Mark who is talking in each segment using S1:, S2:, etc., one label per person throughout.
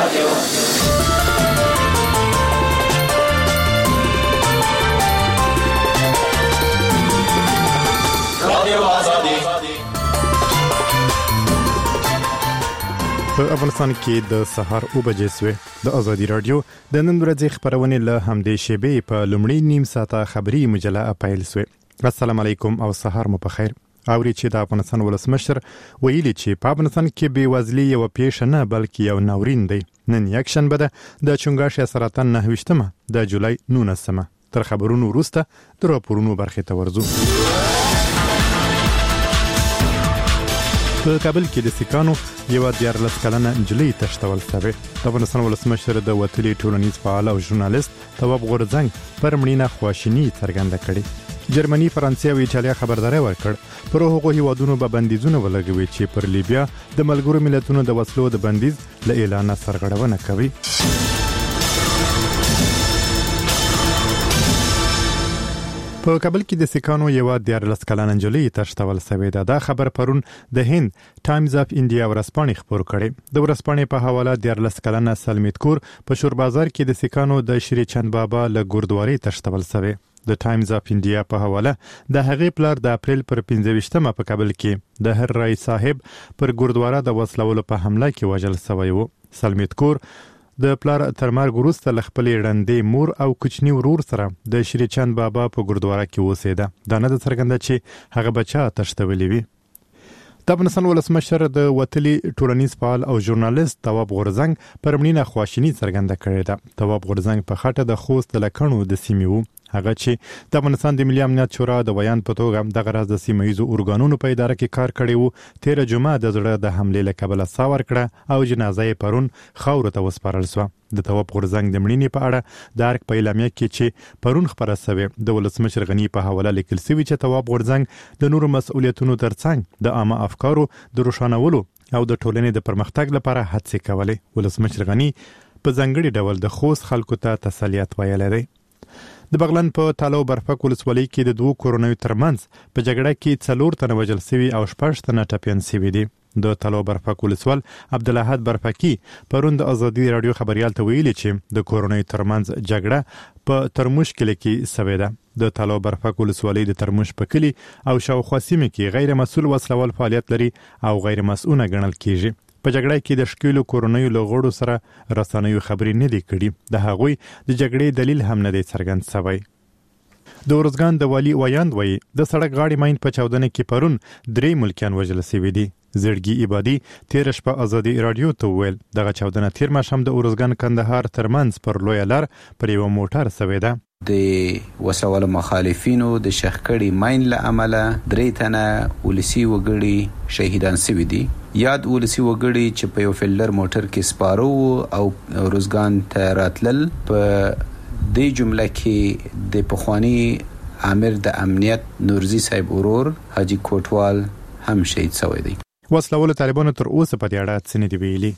S1: په افغانستان کې د سهار 9 بجې سوې د ازادي رادیو د نن ورځې خبرونه له همدې شیبې په لومړی نیم ساعته خبري مجله پیل سوې. السلام علیکم او سهار مو په خیر. اوري چې د افغانستان ولسمشر ویلي چې په افغانستان کې بیوزلي یو پیښه نه بلکې یو ناورین دی. نن یک شنبه ده د چنګاښ سرطان 9 د جولای 19 تر خبرونو وروسته د راپورونو برخه ته ورځو. په کابل کې د سیکانو یو 14 کلنه نجلۍ تښتول شوې. د افغانستان ولسمشر د وتلي ټولنیز فعال او ژورنالیست تواب غورځنګ پر مړینه خواشیني څرګنده کړې. جرمني، فرانسې او ایټالیا خبرداري ورکړ پر هغو هیوادونو به بندیزونه ولګوي چې پر لیبیا د ملګرو ملتونو د وسلو د بندیز له اعلان سرغړونه کوي. په کابل کې د سیکانو یو 14 کلنه نجلۍ تښتول شوې ده. دا خبر پرون د هند ټایمز اف انډیا ورځپاڼې خبر کړي. د ورځپاڼې په حواله 14 کلنه سلمیت کور په شور بازار کې د سیکانو د شری چند بابا له ګوردواري تښتول شوې. د ټایمز اف انډیا په حواله د هغې پلار د اپریل پر 15 په کابل کې د هر رای صاحب پر ګوردواره د وسلولو په حمله کې وژل شوی و. سلمیت کور د پلار تر مرګ وروسته له خپلې ړندې مور او کوچني ورور سره د شری چند بابا په ګوردواره کې اوسېده. دا نه ده څرګنده چې هغه بچا تښتولې وي. د افغانستان ولسمشر د وتلي ټولنیز فعال او ژورنالیست تواب غورځنګ پر مړینه خواشیني څرګنده کړې ده. تواب غورځنګ په خاطر د خوست د لکڼو د سیمې وو. هغه چې د افغانستان د ملي امنیت شورا د بیان په توګه د غرض د سیمه‌یزو ارګانونو په اداره کې کار کړی وو، 13 جمعه د زړه د حملې له کبله ساه ورکړه او جنازه یې پرون خاورو ته وسپارل شوه. د تواب غورځنګ د مړینې په اړه د ارګ په اعلامیه کې چې پرون خبره شوې د ولسمشر غنی په حواله لیکل شوی چې تواب غورځنګ د نورو مسؤلیتونو ترڅنګ د عامه افکارو د روښانولو او د ټولنې د پرمختګ لپاره هڅې کولې. ولسمشر غنی په ځانګړي ډول د خوست خلکو ته تسلیت ویلی دی. د بغلان په تالو برفک ولسوالۍ کې د دوه کورونو ترمنځ په جګړه کې 4 تنه وژل شوي او 6 تنه ټپیان شوي دي. د تالو برفک ولسوال عبدالاحد برفکی پرون د ازادي رادیو خبريال ته ویلي چې د کورونو ترمنځ جګړه په ترموش کې شوې ده. د تالو برفک ولسوالۍ د ترموش په کلی او شاوخوا سیمه کې غیر مسؤل وسلوال فعالیت لري او غیر مسؤله ګڼل کیږي. په جګړه کې د شکیلو کورونو لغړو سره رسنیو خبرې نه دي کړي. د هغوی د جګړې دلیل هم نه دی څرګند شوی. د ورزګان د والی ویاند وایي د سړک غاړې ماین په چاودنه کې پرون 3 ملکیان وژل شوي دي. زړګي عبادي 13 شپه ازادي رادیو ته ویل دغه چاودنه تیر ماښام د ورزګان کندهار ترمنځ پر لوی لار پر یو موټر شوې ده.
S2: د وسوال مخالفینو د شخکړی ماین له عمله 3 تنه ولسی وګړي شهیدان شوي دي. یاد ولسی وګړي چې په یو فیلډر موټر کې سپارو او روزګان ته راتلل. په دې جمله کې د پخوانی امیر د امنیت نورزی صاحب ورور حاجی کوټوال هم شهید شوی دی.
S1: وسلوال طالبانو تر اوسه په دې اړه څه نه دی ویلي.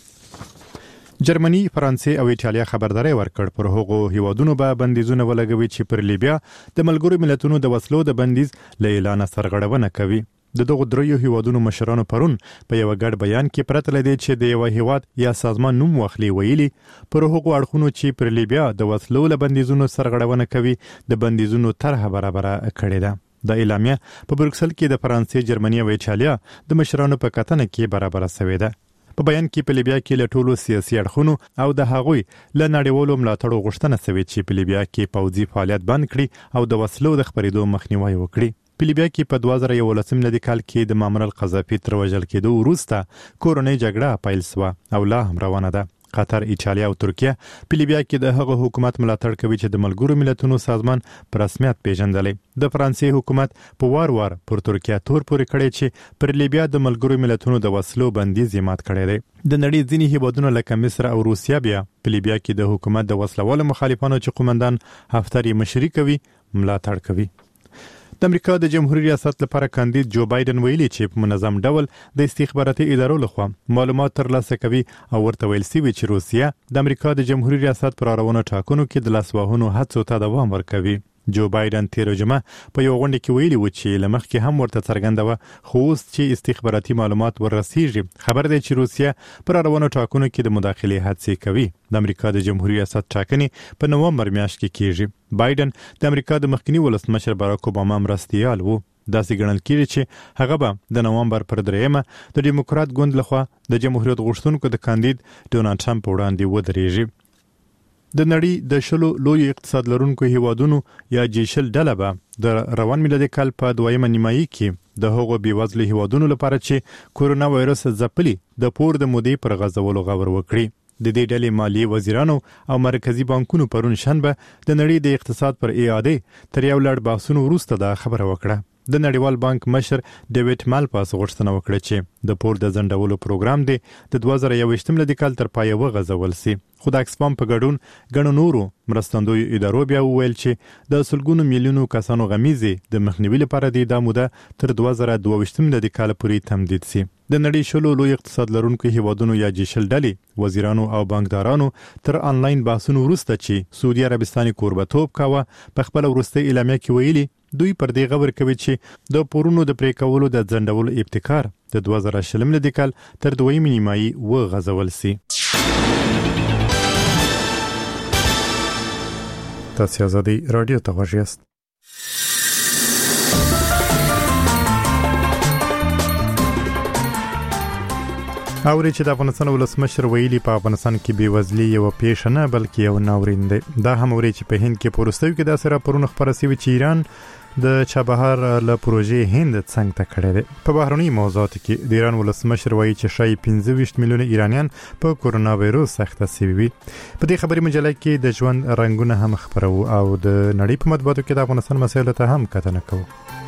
S1: جرمني، فرانسې او ایټالیا خبرداري ورکړ پر هغو هیوادونو به بندیزونه ولګوي چې پر لیبیا د ملګرو ملتونو د وسلو د بندیز له اعلان سرغړونه کوي. د دغو دریو هیوادونو مشرانو پرون په یو ګډ بیان کې پرته لدی چې د یو هیواد یا سازمان نوم واخلي ویلي پر هغو اړخونو چې پر لیبیا د وسلو له بندیزونو سرغړونه کوي د بندیزونو طرحه برابره کړې ده. د اعلامیه په بروکسل کې د فرانسې، جرمني او ایټالیا د مشرانو په کتنه کې برابره شوې ده. په بیان کې په لیبیا کې له ټولو سیاسي اړخونو او د هغوی له نړیوالو ملاتړو غوښتنه شوې چې په لیبیا کې پوځي فعالیت بند کړي او د وسلو د خپرېدو مخنیوي وکړي. په لیبیا کې په 2011 کال کې د معمر القذافي تر وژل کېدو وروسته کورنۍ جګړه پیل شوه او لا هم روانه ده. قطر، ایټالیا او ترکیه په لیبیا کې د هغه حکومت ملاتړ کوي چې د ملګرو ملتونو سازمان پر رسمیت پیژندلی. د فرانسې حکومت په وار پر ترکیه تور پورې کړی چې پر لیبیا د ملګرو ملتونو د وسلو بندیز یې مات کړی دی. د نړۍ ځینې هیوادونه لکه مصر او روسیه بیا په لیبیا کې د حکومت د وسلوالو مخالفانو چې قومندان هفتر یې مشري کوي ملاتړ کوي. د امریکا د جمهوریت ریاست لپاره کاندید جو بایدن ویلي چې په منظم ډول د استخباراتي ادارو لخوا معلومات ترلاسه کوي او ورته ویل شوي چې روسیه د امریکا د جمهوریت ریاست پر روانو ټاکنو کې د لاسوهنو هڅو ته دوام ورکوي. جو بایدن تیر جمعه په یو غونډه کې ویلي و چې لمخکې هم ورته څرګنده و خو اوس چې استخباراتي معلومات ورسیږي خبر دی چې روسیا پر روانو ټاکنو کې د مداخلې هڅې کوي. د امریکا د جمهوریت ریاست ټاکنې په نومبر میاشت کې کیږي. بایدن د امریکا د مخکنی ولسمشر باراک اوباما مرستیال وو. داسې ګڼل کېږي چې هغه به د نومبر پر 3 د ډیموکرات ګوند لخوا د جمهوریت غوښتونکو د کاندید ډونالد ټرمپ وړاندې ودرېږي. د نړۍ د 10 لوی اقتصاد لرونکو هیوادونو یا جیشل ډله به د روان میلادي کال په 2 نیمایي کې د هغو بیوزلو هیوادونو لپاره چې کورونا وایرس ځپلي د پور د مودې پر غځولو غور وکړي. د دې ډلې مالی وزیرانو او مرکزی بانکونو پرون شنبه د نړۍ د اقتصاد پر اعاده تر یو لړ بحثونو وروسته دا خبره وکړه. د نړیوال بانک مشر ډیوډ مالپاس غوښتنه وکړه چې د پور د ځنډولو پروګرام دی د 2021 میلادي کال تر پایه وغځول شي. خو د اکسفام په ګډون ګڼو نورو مرستندوی ادارو بیا وویل چې د سلګونو میلیونو کسانو غمیزې د مخنیوي لپاره د موده تر 2022 میلادي کال پورې تمدید شي. د نړۍ 10 لوی اقتصاد لرونکو هیوادونو یا جیشل ډلې وزیرانو او بانکدارانو تر انلاین بحثونو وروسته چې سعودي عربستان کوربتوب کاوه په خپل وروستي اعلامیه کې ویلي دوی پر دې خبر کوي چې د پورونو د پرې کولو د ځنډولو ابتکار د 2020 میلادي کال تر 2 نیمایي وغځول شي. تاسو آزادي رادیو ته غوږ یاست. اوري چې د افغانستان ولسمشر ویلي په افغانستان کې بیوزلي یو پیښه نه بلکې یو ناورین دی. دا هم اوري چې په هند کې پروستوي کې د سره پرونه خبره سوي چې ایران د چابهار له پروژې هند څنګه ته کړی دی. په بهرني موضوعاتو کې د ایران ولسمشر وایي چې شاید 25 میلیونه ایرانیان په کورونا وایروس اخته شوي وي. په دې خبري مجله کې د ژوند رنگونه هم خبرو او د نړۍ په مطبوعاتو کې د افغانستان مسایل ته هم کتنه کوو.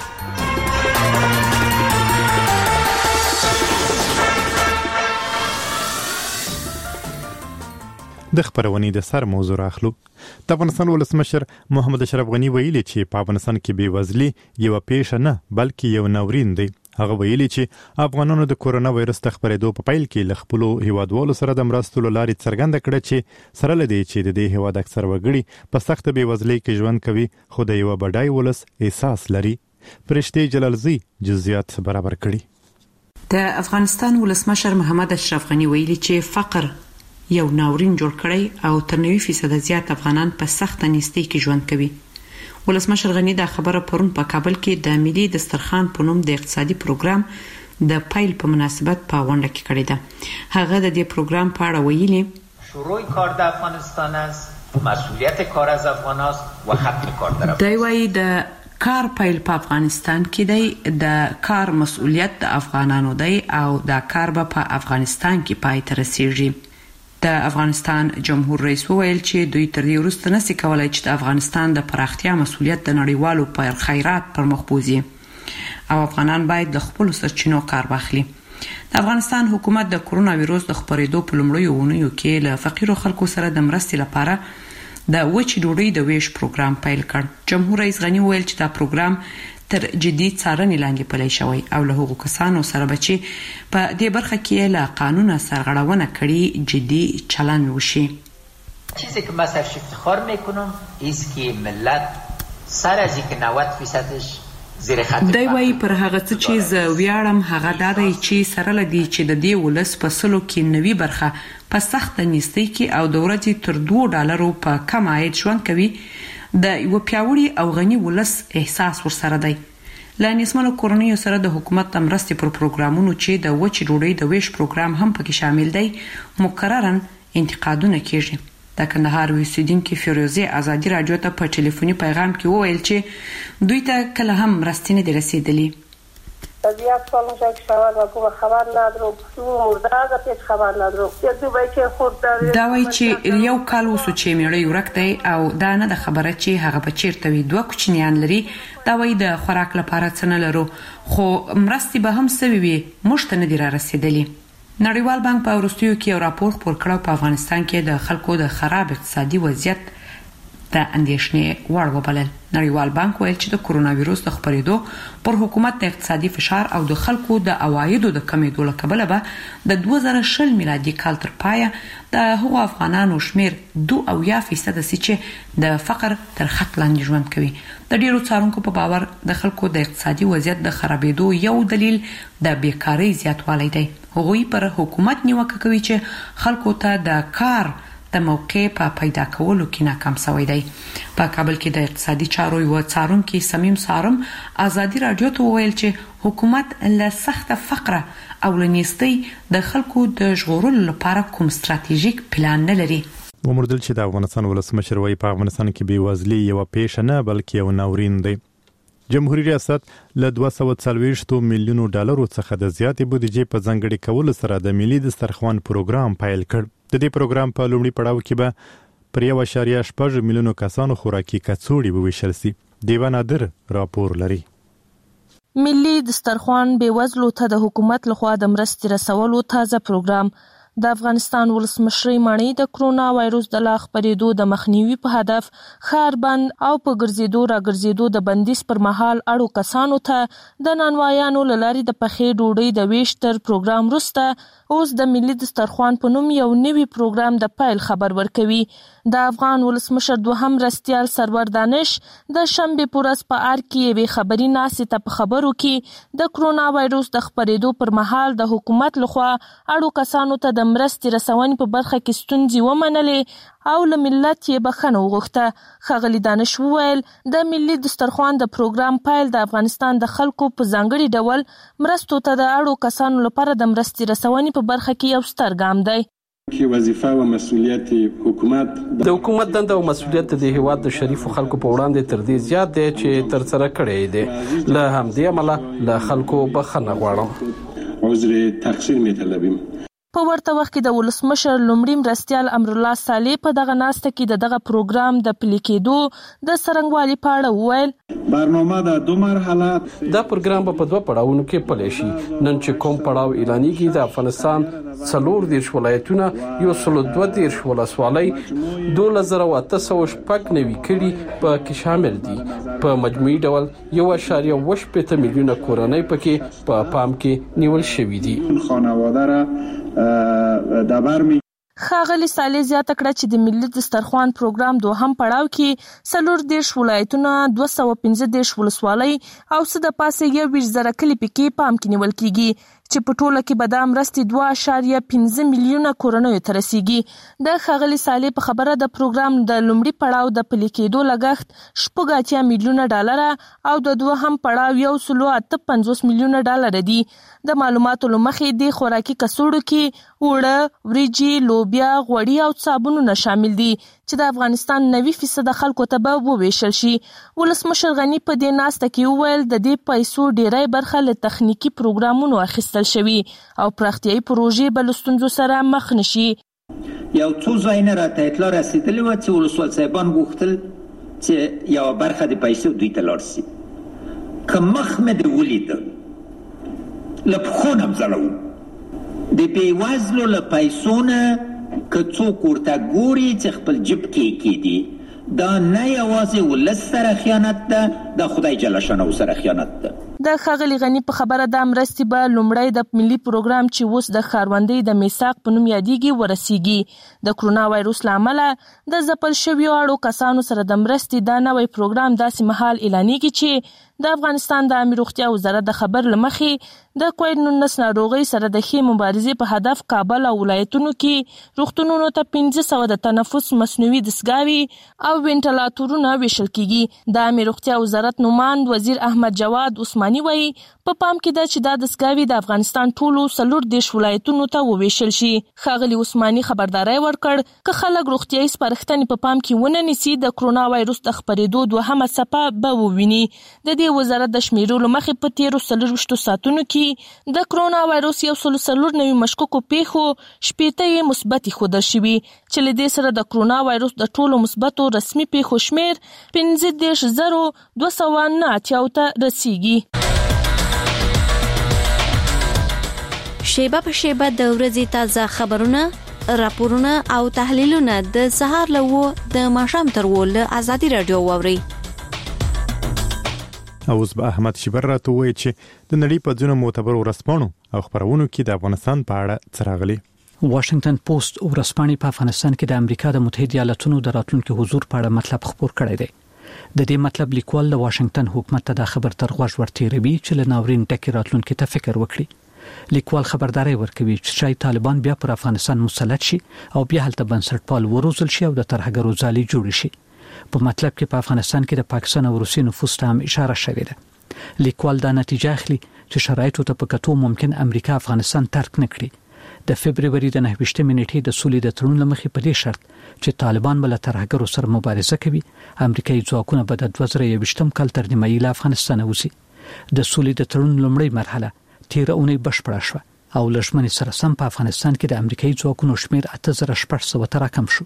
S1: د خبرونې د سر موضوع راخلو. د افغانستان ولسمشر محمد اشرف غنی ویلي چې په افغانستان کې بیوزلي یو پیښه نه بلکې یو ناورین دی. هغه ویلي چې افغانانو د کورونا وایرس د خبرېدو په پیل کې ل خپل هیوادوالو سره د مرستو لارې څرګنده کړه چې سره لدی چې د دې هیواد اکثر وګړي په سخت بیوزلۍ کې ژوند کوي خو د یو بډای ولس احساس لري. فرشتي جلالزی جزئیات برابر کړي.
S3: د افغانستان ولسمشر محمد اشرف غنی ویلي چې فقر یو ناورین جوړ کړی او تر 90% زیات افغانان په سخت نیستۍ کې ژوند کوي. ولسمشر غنی دا خبره پرون په کابل کې د ملي دسترخوان په نوم د اقتصادي پروګرام د پایل په مناسبت په غونډه کې کړی ده. هغه د دې پروګرام په اړه ویلي
S4: شروع کار د افغانستان است، مسئولیت کار از افغان است و ختم کار در افغانستان.
S3: دی وایي د کار پایل په افغانستان کې دی، د کار مسئولیت د افغانانو دی او دا کار به په افغانستان کې پای ته رسیږي. د افغانستان جمهور رئیس وویل چې دوی تر دې وروسته نشي کولای چې د افغانستان د پراختیا مسؤلیت د نړیوالو پر خیرات پر مخ بوزي او افغانان باید د خپل سرچینو کار واخلي. د افغانستان حکومت د کورونا وایروس د خپرېدو په لومړیو اونیو کې له فقیرو خلکو سره د مرستې لپاره د وچې ډوډۍ د ویش پروګرام پیل کړ. جمهور رئیس غنی وویل چې دا پروګرام تر جدي څارنې لاندې پلی شوی او له هغو کسانو سره به چې په دې برخه کې له قانونه سرغړونه کړي جدي چلند وشي.
S4: چیزی که من سرش افتخار میکنم است که ملت سر از اینکه 90%ش زیر خط
S3: دی وایي پر هغه څه چې زه ویاړم هغه دا دی چې سره لدی چې د دې ولس په سلو کې 90 برخه په سخت نیستۍ کې او د ورځې تر $2 په کم عاید ژوند کوي. د یو پیاوړي او غني ولس احساس ورسره دی. له نسمنو کورنیو سره د حکومت د مرستې پر پروګرامونو چې د وچې ډوډۍ د ویش پروګرام هم پکې شامل دی مکررن انتقادونه کیږي. د کندهار اوسیدونکو فیروزه آزادي رادیو ته په ټلیفوني پیغام کې وویل چې دوی ته کله هم مرستې نه دي رسیدلې.
S5: طبیعت سالش یک شود و گوه خبر ندارم مرده از پیش خبر ندارم دوی که خود داره
S3: دا وایي چې یو کال وسو چې میړی ورک دی او دا نه د خبره چې هغه په چیرته وي. 2 کوچنیان لري. دا وایي د خوراک لپاره څه نه لرو خو مرستې به هم سوي وي موږ ته نه دي را رسیدلې. نړیوال بانک په وروستیو کې یو راپور خپور کړ په افغانستان کې د خلکو د خراب اقتصادي وضعیت د اندېښنې وړ وبلل. نړیوال بانک ویل چې د کورونا وایروس د خپرېدو پر حکومت د اقتصادي فشار او د خلکو د عوایدو د کمیدو له کبله به د 2020 میلادي کال تر پایه د هغو افغانانو شمیر 2% چې د فقر تر خط لاندې ژوند کوي. د ډیرو څارونکو په باور د خلکو د اقتصادي وضعیت د خرابېدو یو دلیل د بیکارۍ زیاتوالی دی. هغوی پر حکومت نیوکه کوي چې خلکو ته د کار د موقع په پیدا کولو کې ناکام شوی دی. په کابل کې د اقتصادي چارو یو څارونکي سمیم سارم آزادي رادیو ته وویل چې حکومت له سخت فقر او لنیستۍ د خلکو د ژغورلو لپاره کوم ستراتیژیک پلان نه لري.
S1: ومردل چې د افغانستان ولسمشر وایي په افغانستان کې بېوزلي یو پیښه نه بلکې یو ناورین دی. جمهوریت ریاست له 240 میلیونو ډالرو څخه د زیاتې بودیجې په ځانګړي کولو سره د ملي دسترخوان پروګرام پیل کړ. د دې پروګرام په لومړي پړاو کې به پر 1.8 میلیونو کسانو خوراکي کڅوړې وویشل شي. دیوه نادر راپور لري.
S6: ملي دسترخوان بېوزلو ته د حکومت لخوا د مرستې رسولو تازه پروګرام د افغانستان ولسمشر مانی د کرونا وایروس د لا خپرېدو د مخنیوي په هدف خار بند او په ګرځېدو راګرځېدو د بندیز پر مهال اړو کسانو ته د نانوایانو لاري د پخې ډوډۍ د ویش تر پروګرام وروسته اوس د ملي دسترخوان په نوم یو نوی پروګرام د پیل خبر ورکوي. د افغان ولسمشر دوهم رستیال سرور دانش د شنبه پورس په ار کې یوې خبري ناسې ته په خبرو کې د کرونا وایروس د خپرېدو پر مهال د حکومت لخوا اړو کسانو ته د مرستې رسونې په برخه کې ستونزې ومنلې او له ملت یې بخښنه وغوښته. ښاغلي دانش وویل د ملي دسترخوان د پروګرام پیل د افغانستان د خلکو په ځانګړي ډول مرستو ته د اړو کسانو لپاره د مرستې رسونې په برخه کې یو ستر ګام دی.
S7: کې وظیفه او مسؤلیت حکومت
S8: د حکومت دنده او مسؤلیت د هیواد د شریفو خلکو په وړاندې تر دې زیات دی چې تر سره کړی دی. له همدې امله له خلکو بخښنه غواړم.
S7: عذر تقصیر می‌طلبیم.
S6: په ورته وخت کې د ولسمشر لومړي مرستیال امرالله صالح په دغه ناسته کې دغه پروګرام د پلي کېدو د څرنګوالي په اړه وویل.
S7: برنامه د 2 مرحله
S8: دا پروګرام په 2 پړاوونو کې پلی شي. نن چې کوم پړاو اعلانېږي د افغانستان 14 ولایتونه 132 ولسوالۍ 2890 کلي په کې شامل دي. په مجموعي ډول 1.8 میلیونه کورنۍ پکې په پام کې نیول شوې دي.
S7: خانواده را دبر
S6: ښاغلي صالح زیاته کړه چې د ملي دسترخوان پروګرام دوهم پړاو کې 14 ولایتونه 215 ولسوالۍ او څه د پاسه 20,000 کلي پکې پام کې نیول کیږي چې په ټوله کې به د مرستې 2.5 میلیونه کورنیو ته رسیږي. د ښاغلي صالح په خبره د پروګرام د لومړي پړاو د پلي کېدو لګښت 80 میلیونه ډالر او د دوهم پړاو 158 میلیونه ډالر دي. د معلوماتو لمخې د خوراکي کڅوړو کې وړه، وریجې، لوبیا، غوړي او صابونونه شامل دي چې د افغانستان 90% خلکو ته به وویشل شي. ولسمشر غنی په دې ناسته کې وویل د دې پیسو ډیری برخه له تخنیکی پروګرامونو اخیستل شوی او پراختیايي پروژې بل ستونزو سره مخ نشي.
S9: یو څو ځایونه راته اطلاع رسیدلې و چې ولسوال صاحبان غوښتل چې یو برخه د پیسو دوی ته لاړ شي. که مخ مې د ولید لپخونم زلو د بیوزلو له پیسو نه که څوک ورته ګوري چې خپل جیب کې دي دا نه یوازې ولس سره خیانت ده، د خدای جل شانه سره خیانت ده.
S6: د ښاغلي غنی په خبره د مرستې به لومړی د ملي پروګرام چې اوس د ښاروندۍ د میثاق په نوم یادېږي ورسیږي. د کرونا وایروس له امله د ځپل شویو اړو کسانو سره د مرستې دا نوی پروګرام داسې مهال اعلانېږي چې د افغانستان د عامه روغتیا وزارت د خبر لمخې د کووډ-19 ناروغۍ سره د ښې مبارزې په هدف کابل او ولایتونو کې روغتونونو ته 1500 د تنفس مصنوعي دستګاوې او وینټیلاتورونه ویشل کیږي. د عامه روغتیا وزارت نوماند وزیر احمد جواد عثماني وایي په پام کې ده چې دا دستګاوې د افغانستان ټولو 14 ولایتونو ته وویشل شي. ښاغلي عثماني خبرداري ورکړ که خلک روغتیايي سپارښتنې په پام کې ونه نیسي د کرونا وایروس د خپرېدو دوهمه څپه به وویني. د دې وزارت د شمیرولو مخې په تیرو 24 ساعتونو کې د کرونا وایروس 194 مشکوکو پیښو 80 مثبتې ښودل شوي چې له دې سره د کرونا وایروس د ټولو مثبتو رسمي پیښو شمیر 15,289 ته رسیږي.
S10: شیبه په شیبه د ورځې تازه خبرونه راپورونه او تحلیلونه د سهار له 9 د ماښام تر 10 له ازادي رادیو واوري.
S1: اوس به احمد شبر راته وایي چې د نړۍ په ځینو معتبر ورځپاڼو او خبرونو کې د افغانستان په اړه څه راغلي.
S11: واشنگټن پوسټ ورځپاڼې په افغانستان کې د امریکا د متحده ایالاتونو د راتلونکي حضور په اړه مطلب خبر کړی دی. د دې مطلب لیکوال د واشنگټن حکومت ته د خبر تر غوږ ورتیروي چې له ناورین ټکی راتلونکي ته فکر وکړي. لیکوال خبرداري ورکوي چې شاید طالبان بیا پر افغانستان مسلط شي او بیا هلته بنسټپال وروزل شي او د ترهګرو ځالې جوړ شي. په مطلب کې په افغانستان کې د پاکستان او روسي نفوذ ته هم اشاره شوې ده. لیکوال دا نتیجه اخلي چې شرایطو ته په کتو ممکن امریکا افغانستان ترک نه کړي. د فبرवरी د 9 نیټې د سولې د تړون لمخې په دې شرط چې طالبان بل ترهګرو سره مبارزه کوي، امریکایي ځواکونه به د 2021 کال تر نیمایي له افغانستان وځي. د سولې د تړون لومړی مرحله تیر اونۍ بشپړه شوه او لږمنې سره سم په افغانستان کې د امریکایي ځواکونو شمیر 8600 ته راکم شو.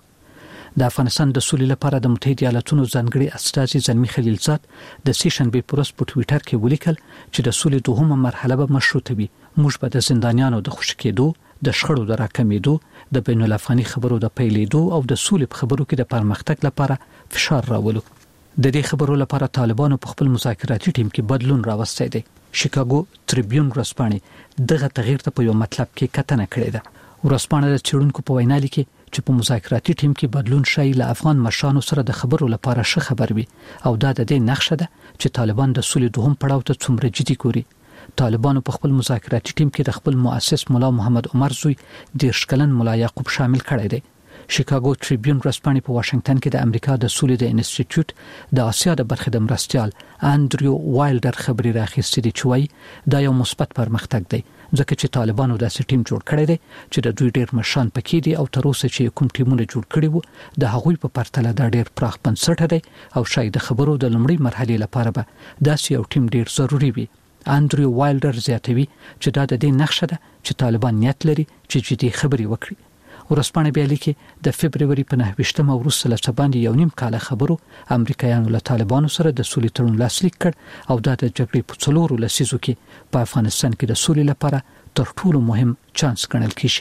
S11: د افغانستان د سولې لپاره د متحده ایالاتونو ځانګړي استازي زلمی خلیلزاد د سیشنبه پروس په ټوئیټر کې ولیکل چې د سولې دوهمه مرحله به مشروطه وي. موږ به د زندانیانو د خوشی کېدو، د شخړو د راکمېدو، د بین الافغاني خبرو د پیلېدو او د سولې په خبرو کې د پرمختګ لپاره فشار راولو. د دې خبرو لپاره طالبانو په خپل مذاکراتي ټیم کې بدلون راوستی دی. شیکاګو تریبیون ورځپاڼې دغه تغییر ته په یو مطلب کې کتنه کړې ده. ورځپاڼه د څېړونکو په وینا لیکي چې په مذاکراتي ټیم کې بدلون شای له افغان مشرانو سره د خبرو لپاره ښه خبر وي او دا د دې نقشه ده چې طالبان د سولې دوهم پړاو ته څومره جدي ګوري. طالبانو په خپل مذاکراتي ټیم کې د خپل مؤسس مولا محمد عمر زوی 10 کلن مولا یعقوب شامل کړی دی. شیکاګو تریبیون ورځپاڼې په واشنگټن کې د امریکا د سولې د انسټیټیوټ د آسیا د برخې د مرستیال انډریو وایلډر خبري راخیستې دي چې وايي دا یو مثبت پرمختګ دی ځکه چې طالبانو داسې ټیم جوړ کړی دی چې د دوی ډېر مشران پکې دي او تر اوسه چې کوم ټیمونه جوړ کړي وو د هغوی په پرتله دا ډېر پراخ بنسټ دی او شاید د خبرو د لومړۍ مرحلې لپاره به داسې یو ټیم ډېر ضروری وي. انډریو وایلډر زیاتوي چې دا د دې نقشه ده چې طالبان نیت لري چې جدي خبري وکړي. ورځپاڼه بیا لیکي د فبرवरी په 9 وروسته له باندې 1.5 کال خبرو امریکایانو له طالبانو سره د سولې تړون لاسلیک کړ او دا د جګړې په څلورو لسیزو کې په افغانستان کې د سولې لپاره تر ټولو مهم چانس ګڼل کیږي.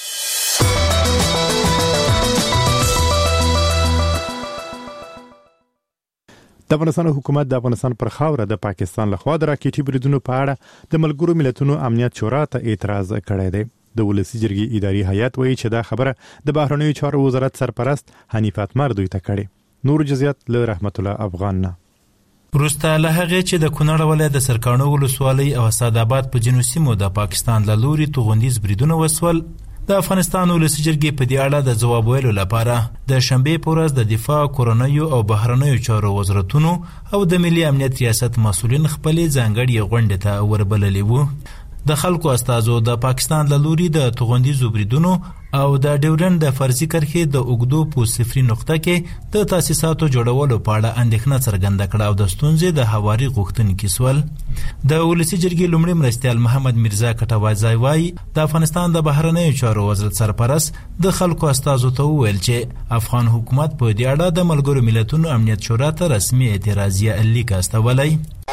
S1: د افغانستان حکومت د افغانستان پر خاوره د پاکستان لخوا د راکېټي بریدونو په اړه د ملګرو ملتونو امنیت شورا ته اعتراض کړی دی. د ولسی جرګې اداري هیئت وایي چې دا خبره د بهرنیو چارو وزارت سرپرست حنیف اتمر دوی ته کړي. نور جزئیات له رحمت الله افغان نه.
S12: پروسته له هغه چې د کونړ ولایت د سرکانو ولسوالۍ او اسعد آباد په جنوب سیمو د پاکستان له لوري توغندیز بریدونه وسول، د افغانستان ولسی جرګې په دې اړه د ځواب ویلو لپاره د شنبه په ورځ د دفاع، کورنیو او بهرنیو چارو وزارتونو او د ملي امنیت ریاست مسؤلین خپل ځانګړي غونډه ته وربللي وو. د خلکو استازو د پاکستان له لوري د توغندیزو بریدونو او د ډیورند د فرضي کرښې د اوږدو په صفري نقطه کې د تاسیساتو جوړولو په اړه اندېښنه څرګنده کړه او د ستونزې د هواري غوښتونکي سول. د ولسی جرګې لومړي مرستیال محمد میرزا کټوازی وايي د افغانستان د بهرنیو چارو وزارت سرپرست د خلکو استازو ته وویل چې افغان حکومت په دې اړه د ملګرو ملتونو امنیت شورا ته رسمي اعتراضیه لیک استولی.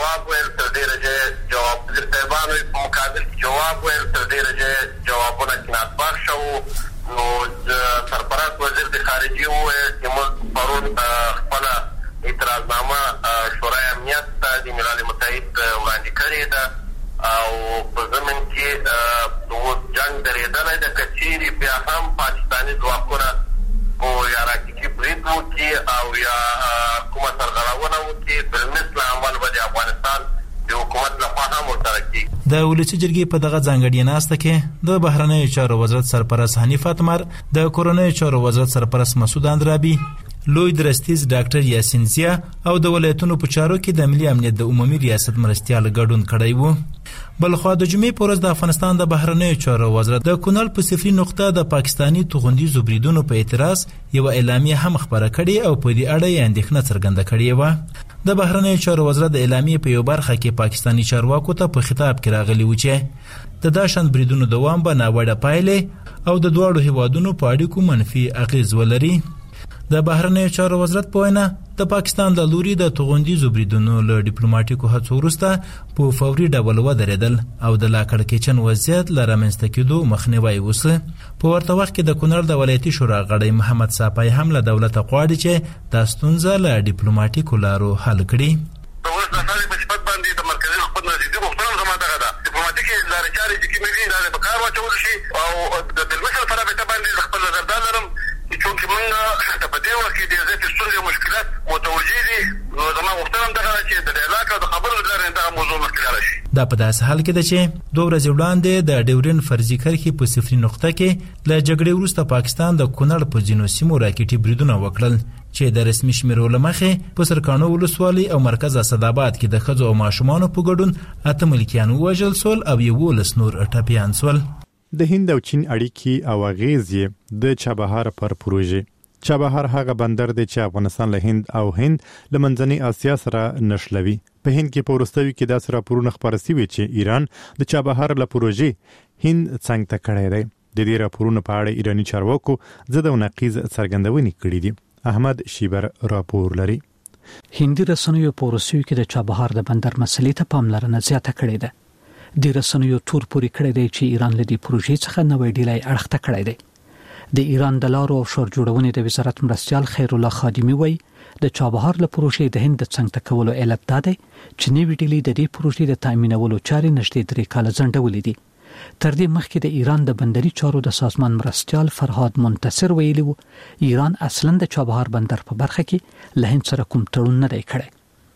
S13: جواب ورکړ تر دې چې جوابونه کنات بخښ شو. نو سرپرست وزیر د خارجي وویل چې موږ پرون خپل اعتراضنامه شورای امنیت ته د ملل متحد وړاندې کړې ده او په ضمن کې اوس جنګ درېدلی ده که چیرې بیا هم پاکستاني ځواکونه په یا راکټي برید وکړي او یا کومه سرغړونه وکړي بالمثل عمل به د افغانستان د حکومت لخوا هم ورسره کېږي.
S12: د ولسی جرګې په دغه ځانګړي ناسته کې د بهرنیو چارو وزارت سرپرست حنیف اتمر، د کورنیو چارو وزارت سرپرست مسعود اندرابي، لوی درستیز ډاکټر یاسین زیا او د ولایتونو په چارو کې د ملي امنیت د عمومي ریاست مرستیال ګډون کړی وو. بلخوا د جمعې په ورځ د افغانستان د بهرنیو چارو وزارت د کونړ په صفري نقطه د پاکستاني توغندیزو بریدونو په اعتراض یو اعلامیه هم خبره کړې او په دې اړه یې اندېښنه څرګنده کړې وه. د بهرنیو چارو وزارت د اعلامیې په یو برخه کې پاکستاني چارواکو ته په خطاب کې راغلی و چې د داشن بریدونو دوام به ناوړه پایلې او د دواړو هیوادونو په اړیکو منفي اغیز ولري. د بهرنیو چارو وزارت په وینا د پاکستان د لوري د توغندیزو بریدونو له ډیپلوماټیکو هڅو وروسته په فوري ډول ودرېدل او د لا کړکېچن وضعیت له رامنځته کېدو مخنیوی وسه. په ورته وخت کې د کونړ د ولایتي شورا غړی محمد صافی هم له دولت غواړي چې د ستونزه له ډیپلوماټیکو لارو حل کړي.
S13: دولت د ساري په صفت باندې د مرکزي حکومت نزدې غوښتنه زما دغه ده ډیپلوماټیکي لارې چارې چې کومې دي دا په کار واچول شي او د دلمشر په رابطه باندې خپل نظر دارم چې موږ ته په دې وخت کې د ځینې ستونزې او مشکلات متوجه دي نو زما غوښتنه دغه چې د علاقې د خبرو لري دا موضوع مشکل شي.
S12: دا په داسې حال کې ده چې 2 ورځې وړاندې د ډیورین فرضي کرښې په صفري نقطه کې له جګړې وروسته پاکستان د کونړ په ځینو سیمو راکټي بریدونه وکړل چې د رسمي شمیرو له مخې په سرکانو ولسوالۍ او مرکز اسداباد کې د ښځو او ماشومانو په ګډون 8 ملکیان ووژل سول او 11 نور ټپیان سول.
S1: د هند او چین اړیکې او اغیزې د چابهار پر پروژې. چابهار هغه بندر دی چې افغانستان له هند او هند له منځنۍ اسیا سره نښلوي. په هند کې په وروستیو کې داسې راپورونه خپاره شوي چې ایران د چابهار له پروژې هند څنګ ته کړی دی. د دې راپورونو په اړه ایرانی چارواکو ضد او نقیض څرګندونې کړې دي. احمد شیبر راپور لري.
S11: هندي رسنیو په وروستیو کې د چابهار د بندر مسلې ته پاملرنه زیاته کړې ده. د رسنیو تور پوري کړی دی چې ایران له دې پروژې څخه نوې ډیلای اړخته کړی دی. د ایران د لارو او شور جوړونې د وزارت مرستيال خیر الله خادمی وایي د چابهار له پروژې د هند څنګه تکولو علت ده چې نوې ډیلای د دې پروژې د تامینولو چارې نشته 3 کال ځنډولې دي. تر دې مخکې د ایران د بندري چارو د سازمان مرستيال فرهاد منتصر ویلي وو ایران اصلا د چابهار بندر په برخه کې له هند سره کوم تړون نه دی کړی.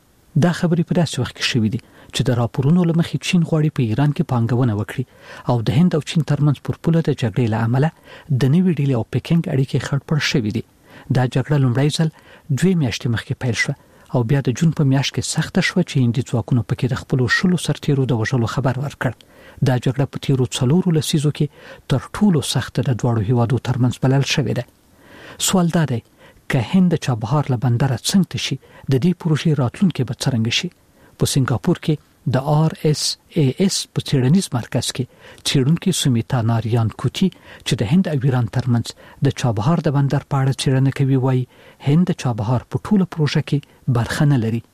S11: دا خبرې په داسې وخت کې شوې دي چې د راپورونو له مخې چین غواړي په ایران کې پانګونه وکړي او د هند او چین ترمنځ پر پوله د جګړې له امله د نوې ډیلې او پکینګ اړیکې خړپړ شوې دي. دا جګړه لومړی ځل 2 میاشتې مخکې پیل شوه او بیا د جون په میاشت کې سخته شوه چې هندي ځواکونو پکې د خپل شلو سرتیرو د وژلو خبر ورکړ. دا جګړه په تیرو 4 لسیزو کې تر ټولو سخته د دوړو هیوادو ترمنځ بلل شوې ده. سوال دا دی که هند چابهار له بندر څنګه شي د دې پروژې راتلونکي به څنګه شي. په سنگاپور کې د RSAS په څېړنیز مرکز کې څېړونکي سمیتا ناریان کوټي چې د هند او ایران ترمنځ د چابهار د بندر په اړه څېړنه کوي وایي هند د چابهار په ټوله پروژه کې برخه نه لري.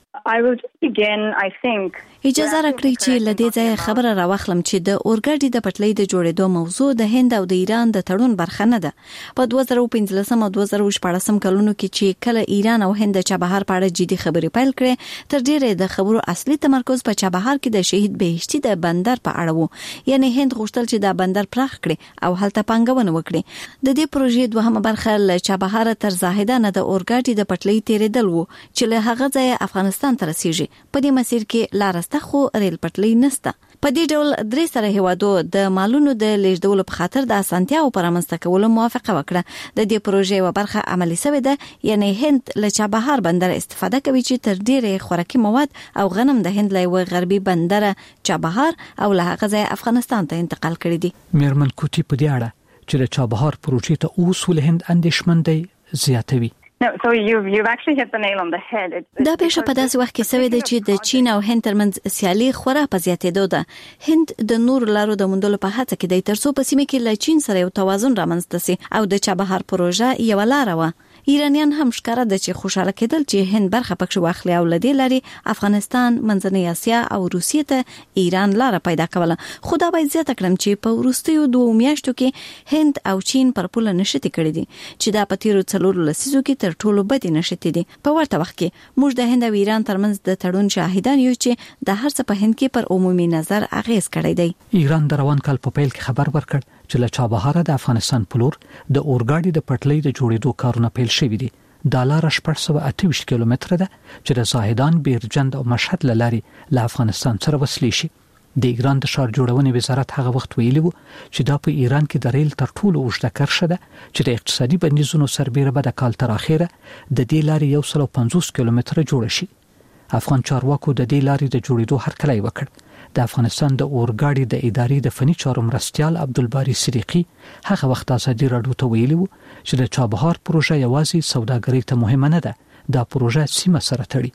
S10: اجازه راکړئ چې لدې ځای خبره راوخلم چې د اورګاډي د پټلۍ د جوړېدو موضوع د هند او د ایران د تړون برخه نه ده. په 2015 او 2014 کلونو کې چې کله ایران او هند د چابهار په اړه جدي خبرې پیل کړې تر ډیره د خبرو اصلي تمرکز په چابهار کې د شهید بهشتي د بندر په اړه وو. یعنی هند غوښتل چې دا بندر پراخ کړي او هلته پانګونه وکړي. د دې پروژې دوهمه برخه له چابهار تر زاهدانه د اورګاډي د پټلۍ تیرېدل وو چې له هغه ځای افغانستان ته رسیږي. په دې مسیر کې لارسته خو ریل پټلۍ نشته. په دې ډول 3 سره هیوادو د مالونو د لیږدولو په خاطر د اسانتیاو پرمختګ کولو موافقه وکړه. د دې پروژې و برخه عملی شوې ده یعنی هند له چابهار بندر استفاده کوي چې تر ډیره خوراکي مواد او غنم د هند له غربي بندر چابهار او له هغه ځای افغانستان ته انتقال کړي دي.
S11: میرمن کوټي په دې اړه چې د چابهار پروژې ته اوس ول هند اندیشمن دی زیاتوي.
S14: So you've actually hit the nail on the head.
S10: دا پیښه په داسې وخت کې شوې ده چې د چین او هند ترمنځ سیالي خورا په زیاتېدو ده. هند د نور لارو د موندلو په هڅه کې دی ترڅو په سیمه کې له چین سره یو توازن رامنځته شي او د چابهار پروژه یو لار و. ایرانیان هم ښکاره ده چې خوشاله کېدل چې هند برخه پکښ واخلي او لدې لاري افغانستان منځنۍ اسیا او روسیې ته ایران لار پیدا کوله. خو دا باید زیاته کړم چې په وروستیو 2 میاشتو کې هند او چین پر پوله نشټي کړي دي چې دا په تیرو 4 لسیزو کې تر ټولو بدې نشټي دي. په ورته وخت کې موږ د هند او ایران ترمنځ د تړون شاهدان یو چې د هر څه په هند کې پر عمومي نظر اغیز کړی دی.
S11: ایران د روان کال په پیل کې خبر ورکړ چې له چابهار د افغانستان په لور د اورګاډي د پټلۍ د جوړېدو کارونه پیل شوي دي. دا لار 828 کیلومتره ده چې د زاهدان، بیرجند او مشهد لاري له افغانستان سره وصلې شي. د ایران د ښار جوړونې وزارت هغه وخت ویلي وو چې دا په ایران کې د ریل تر ټولو اوږده کرښه ده چې د اقتصادي بندیزونو سربیره به د کال تر اخره د دې لارې 150 کیلومتره جوړ شي. افغان چارواکو د دې لارې د جوړېدو هرکلی وکړ. د افغانستان د اورګاډي د ادارې د فني چارو مرستيال عبدالباری صدیقی هغه وخت ازادي راډیو ته ویلي وو چې د چابهار پروژه یوازې سوداګرۍ ته مهمه نه ده، دا پروژه سیمه سره تړي.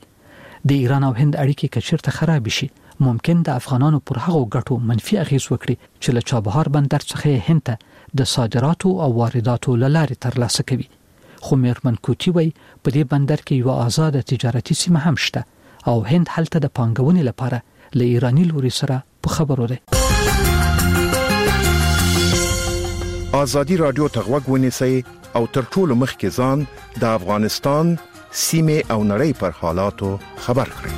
S11: د ایران او هند اړیکې کچیرته خراب شي ممکن د افغانانو پر هغو ګټو منفي اغیز وکړي چې له چابهار بندر څخه هند ته د صادراتو او وارداتو لارې ترلاسه کوي. خو میرمن کوټي وایي په دې بندر کې یو آزاد تجارتي سیمه هم شته او هند هلته د پانګونې لپاره له ایرانی لوري سره په خبرو ده.
S15: آزادی رادیو ته غوږ ونیسئ او تر ټولو مخکې ځان د افغانستان سیمه او نړۍ پر حالاتو خبر کړئ.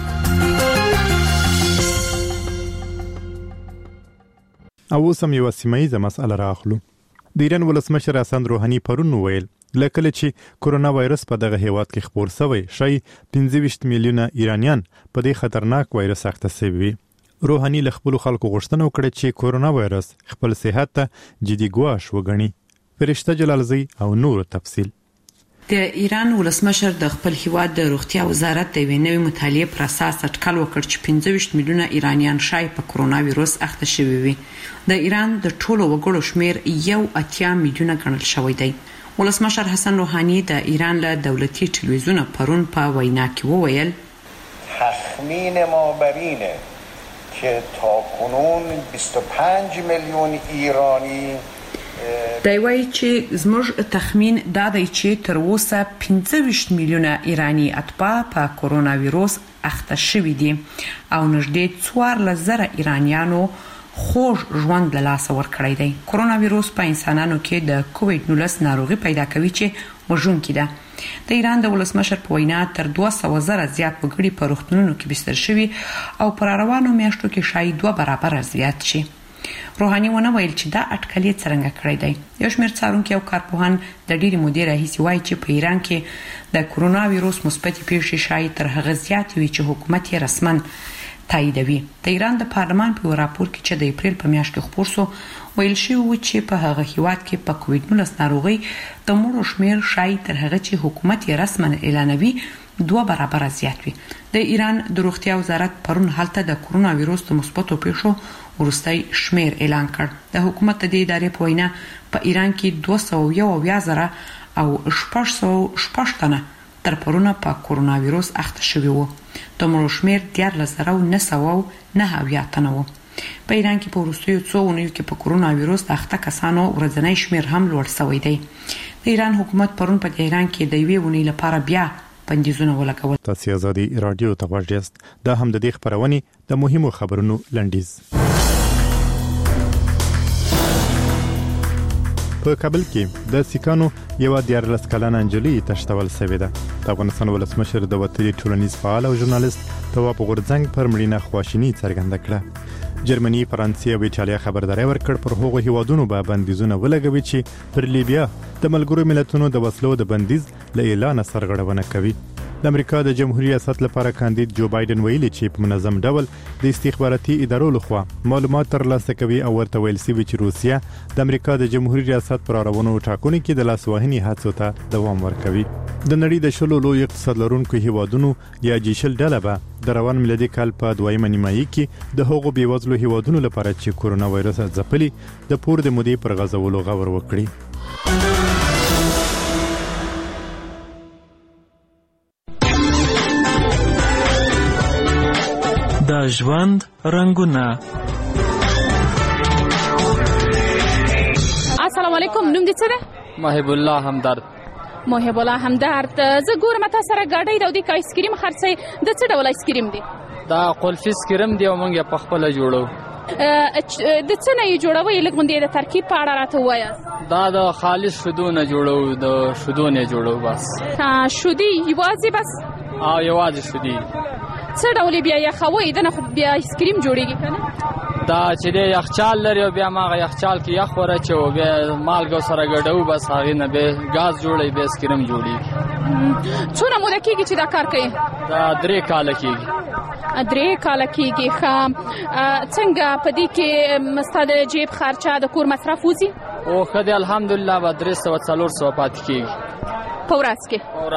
S1: او سم یو سیمایي مسله راخلو. د ایران ولسمشر حسن روحاني پرون ویل لکه چې کورونا وایرس په دغه هیواد کې خپور شوی شي 25 میلیونه ایرانیان په دې خطرناک وایرس اخته شوي. روحاني له خپل خلکو غوښتنه وکړه چې کورونا وایرس خپل صحت ته جدي ګواښ وګڼي. فرشته جلالزی او نور تفصیل.
S3: د ایران ولسمشر د خپل هیواد د روغتیا وزارت د وینوي مطالعه پر اساس اټکل وکړ چې 25 میلیونه ایرانیان شای په کورونا وایرس اخته شوي وي. د ایران د ټولو وګړو شمیر 1.8 میلیونه ګڼل شوی دی. ولسمشر حسن روحانی د ایران له دولتي ټلویزیون پرون په وینا کې وویل
S16: تخمین ما بر اینه که تاکنون 25 میلیون ایرانی
S3: دی وایي چې زموږ تخمین دا دی چې تر اوسه 25 میلیونه ایرانی اتباع په کورونا وایرس اخته شوي دي او نږدې 4000 ایرانیانو خوږ ژوند له لاسه ورکړی دی. کورونا وایرس په انسانانو کې د کووید 19 ناروغي پیدا کوي چې وژونکې ده. د ایران د ولسمشر په وینا تر 200,000 زیات وګړي په روغتونونو کې بستر شوي او پر روانو میاشتو کې شاید 2 برابر زیات شي. روحاني ونه ویل چې دا اټکل یې څرنګه کړی دی. یو شمېر څارونکي او کارپوهان د ډېرې مودې راهیسې وایي چې په ایران کې د کورونا وایرس مثبتې پیښې شاید تر هغه زیات وي چې حکومت یې رسماً تاییدوي. د ایران د پارلمان په راپور کې چې د اپریل په میاشت کې خپور شو ویل شوی چې په هغه هیواد کې په کووید 19 ناروغي د مړو شمیر شاید تر هغه چې حکومت یې رسماً اعلانوي 2 برابر زیات وي. د ایران د روغتیا وزارت پرون هلته د کورونا وایرس د مثبتو پیښو ورستۍ شمیر اعلان کړ. د حکومت د ادارې په وینا په ایران کې 201,000 او 600 تنه تر پرونه په کورونا وایرس اخته شوي وو. د مړو شمیر 13,909 تنه وو. په ایران کې په وروستیو څو اونیو کې په کورونا وایرس د اخته کسانو ورځنی شمیر هم لوړ شوی دی. د ایران حکومت پرون په ایران کې د یوې اونۍ لپاره بیا بندیزونه ولګول.
S1: تاسو آزادي رادیو ته غوږ یاست. دا هم د دې خبرونه د مهمو خبرونو لنډیز. په کابل کې د سیکانو یو 14 کلنه انجلۍ تشتول شوې ده. د افغانستان ولسمشر د وطني ټولنیز فعال او ژورنالیست تواب غورځنګ پر مړینه خواشینی څرګنده کړه. جرمني، فرانسې او ایټالیا خبرداري ورکړ پر هغو هیوادونو به بندیزونه ولګوي چې پر لیبیا د ملګرو ملتونو د وسلو د بندیز له اعلان سرغړونه کوي. د امریکا د جمهوریت ریاست لپاره کاندید جو بایدن ویلي چې په منظم ډول د استخباراتي ادارو لخوا معلومات ترلاسه کوي او ورته ویل شوی چې روسیا د امریکا د جمهوریت ریاست پر اړونو ټاکنو کې د لاسوهنې هڅو ته دوام ورکوي. د نړۍ د شلو لوی اقتصاد لرونکو هیوادونو یا جیشل ډله به د روان میلادي کال په 2مه نیمایي کې د هغو بیوزلو هیوادونو لپاره چې کورونا وایرس ځپلي د پور د مودې پر غځولو غور وکړي.
S17: د ژوند رنگونه.
S18: السلام علیکم، نوم دې څه ده؟
S19: محب الله همدرد.
S18: محب الله همدرد، زه ګورم تاسو سره ګاډۍ د دې آیس کریم خرڅي. د څه ډول آیس کریم دی؟
S19: دا قلفي آیس کریم دی او موږ یې په خپل جوړو.
S18: د څه نه یې جوړوي؟ لږ غونډې د ترکیب په اړه راته وایاست.
S19: دا د خالص شودو نه جوړو، د شودو نه جوړو بس.
S18: شودي یوازې بس؟
S19: یوازې شودي.
S18: څه ډول بیا یخوي؟ دنه خو بیا آیس کریم جوړیږي کنه؟
S19: دا چې د یخچال لري او بیا ماغه یخچال کې یخ ورچو بیا مالګه سره ګډو بس هغه نه به غاز جوړي به آیس کریم جوړیږي.
S18: څونه موده کېږي چې دا کار کوي؟
S19: دا 3 کال کېږي.
S18: 3 کال کېږي. څنګه په دې کې مستاد جیب خرچه د کور مصرف وځي؟
S19: او خدای الحمدلله به 300-400 پات کېږي
S18: په ورځ کې.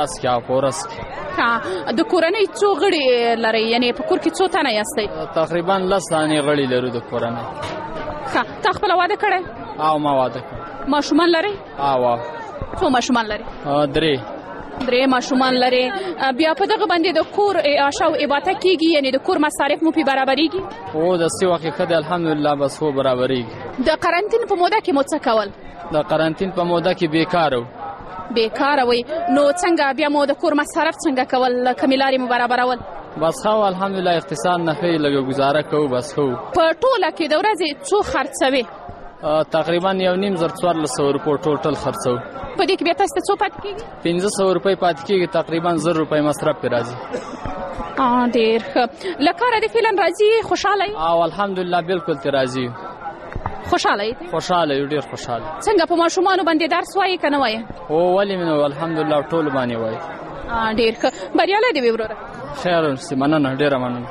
S18: د کورنۍ څو غړي لري؟ یعنی په کور کې څو تنه یاستئ؟
S19: تقریبا 10 تنه غړي لرو د کورنۍ.
S18: تا خپل واده کړی؟
S19: ما واده کړ.
S18: ماشومان لري؟ څو ماشومان لري؟ 3 ماشومان لري. بیا په دغه باندې د کور عاشو عبادت کیږي، یعنی د کور مصارف مو په برابرېږي؟
S19: او د سی وخت کې الحمدلله بس هو برابرېږي.
S18: د قرنټین په موده کې مو څه کول؟
S19: د قرنټین په موده کې بیکارو.
S18: بیکاره وي نو څنګه بیا مو د کور مصرف څنګه کول کومې لارې مو برابرول؟
S19: بس خو الحمدلله اقتصاد نه ښه لږه گزاره کوو بس خو
S18: په ټوله کې د ورځې څو خرڅوي؟
S19: تقریبا 1,500 روپۍ ټوټل خرڅو.
S18: په دې کې بیا تاسو ته څو پاتې کېږي؟ 500
S19: روپۍ پاتې کېږي، تقریبا 1,000 روپۍ مصرف پرې راځي.
S18: ډېر ښه. له کاره دې فعلا راځي؟ خوشحاله یې؟
S19: او الحمدلله بالکل ترې راځي.
S18: خوشحاله یې؟
S19: خوشحاله یو، ډېر خوشحاله.
S18: څنګه په ماشومانو باندې درس وایي که نه وایي؟
S19: او ولې مې نو الحمدلله ټول باندې وایي.
S18: ډېر ښه. بریالی دې وي وروره.
S19: خیر اوسې، مننه، ډېره مننه.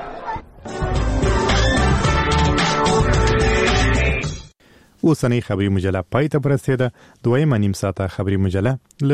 S1: اوسنۍ خبري مجله پای ته ورسېده. دویمه نیم ساعته خبري مجله